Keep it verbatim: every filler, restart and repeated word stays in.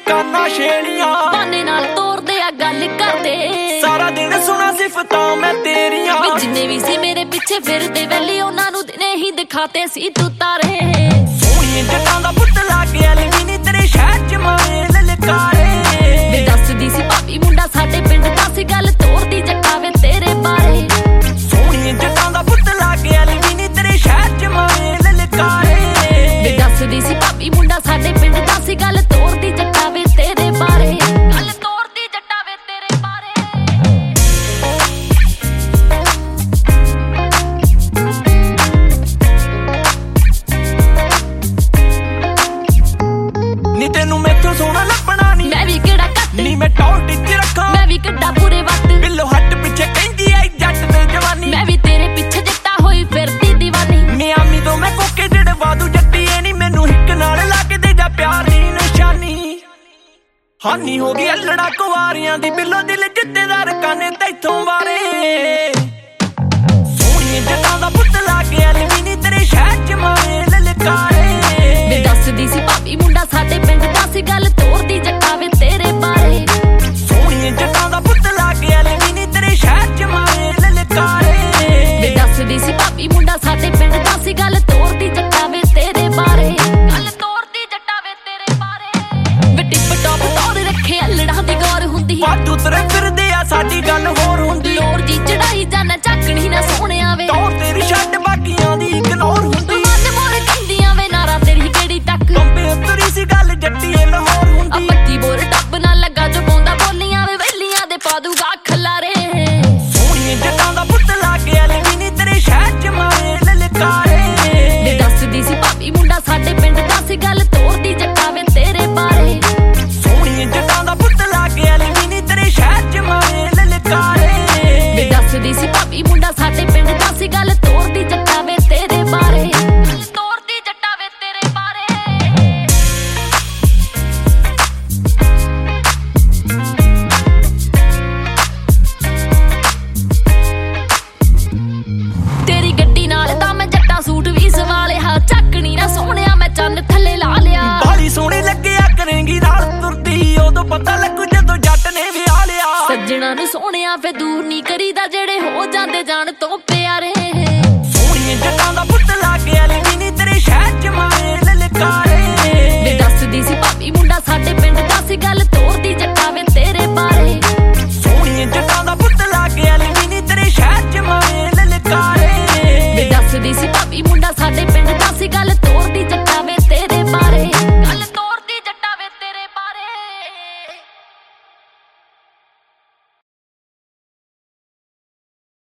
दुकाना छेड़ियां बहाने नाल तोड़दे आ गल करदे सारा दिन सुना सिफतां मैं तेरियां जिन्ने भी सी मेरे पिछे फिरदे वैली उन्हां नूं दिने ही दिखाते सी तू तारे सोहणिए जटां दा पुत्त लागे अलवी नी तेरे शहर च मारे ललकारे वे दसदी सी भाभी मुंडा साडे पिंड दा सी गल तोड़दी जट्टा वे तेरे बारे सोहणिए जटां दा पुत्त लागे अलवी नी तेरे शहर च मारे ललकारे वे दसदी सी भाभी मुंडा साडे पिंड दा सी गल तोड़दी जट्टा वे तेरे बारे गल तोड़दी जट्टा वे तेरे बारे नी तेनू मैथों सोहना लभना नी मैं भी केड़ा घट नी मैं टॉर टिच रखा मैं भी कड्डा पूरे वक्त बिल्लो हट पिछे कहंदी आई जट ते जवानी मैं भी तेरे पिछे जट्टा होई फिरदी दीवानी मियामी तो मैं कोके जेड़े वादू जट्टी ए नी मैनू हिक नाल ला के दे जा प्यार दी निशानी हानी हो गई अल्लड़ा कुवारियां दी बिल्लो दिल जिद्देदार काने तैथों वारे सोहणिए जटां दा पुत्त लागे अलवी नी तेरे शहर च मारे ललकारे वे दसदी सी भाभी मुंडा साडे पिंड दा सी गल तोड़दी जट्टा वे तेरे बारे सोहणिए जटां दा पुत्त लागे अलवी नी तेरे शहर च मारे ललकारे वे दसदी सी भाभी मुंडा साडे पिंड दा सी गल तोड़दी जट्टा वे तेरे बारे गल तोड़दी जट्टा वे तेरे बारे वे टिप टॉप तोड़ रखे अल्लड़ा दी गौर हुंदी वाधू तरे फिरदे आ साडी गल होर हुंदी लोर जी चढ़ाई जाना झाकणी ना सोहणिया वे टौर तेरी छड्ड बाकियां दी इग्नोर हुंदी मन मोर कंदियां वे नारा तेरी केड़ी तक कंबे उतरी सी गल जट्टीए लाहौर आ हुंदी पत्ती बोर टੱਬ ना लगा जो पौंदा बोलियां वे वेलियां दे पा दूगा खलारे सोहणिए जटां दा पुत्त लागे अलवी नी तेरे शहर च मारे ललकारे वे दसदी सी भाभी मुंडा साडे पिंड दा सी गल तोड़दी जट्टा वे तेरे बारे सोहणिए जटां दा पुत्त लागे अलवी नी तेरे शहर च मारे ललकारे वे दसदी सी भाभी मुंडा साडे पिंड दा सी गल तोड़दी जट्टा वे तेरे बारे गल तोड़दी जट्टा वे तेरे बारे तेरी गड्डी नाल तां मैं जट्टा सूट भी सवा लिया झक्कनी ना सोहणिया मैं चंन थल्ले ला लिया बाली सोहणी लगेया करेंगी नाल तुरदी उदों पता लगू जदों जट ने विआह लिया सज्जणा नूं सोहणिया फे दूर नहीं करीदा जेड़े हो जांदे जान तो प्यारे सोहणिए जटां दा पुत्त लागे अलवी नी तेरे शहर च मारे ललकारे वे दसदी सी भाभी मुंडा साडे पिंड दा सी गल तोड़दी जट्टा वे तेरे बारे सोहणिए जटां दा पुत्त लागे अलवी नी तेरे शहर च मारे ललकारे वे दसदी सी भाभी मुंडा साडे पिंड दा सी गल तोड़दी जट्टा वे तेरे बारे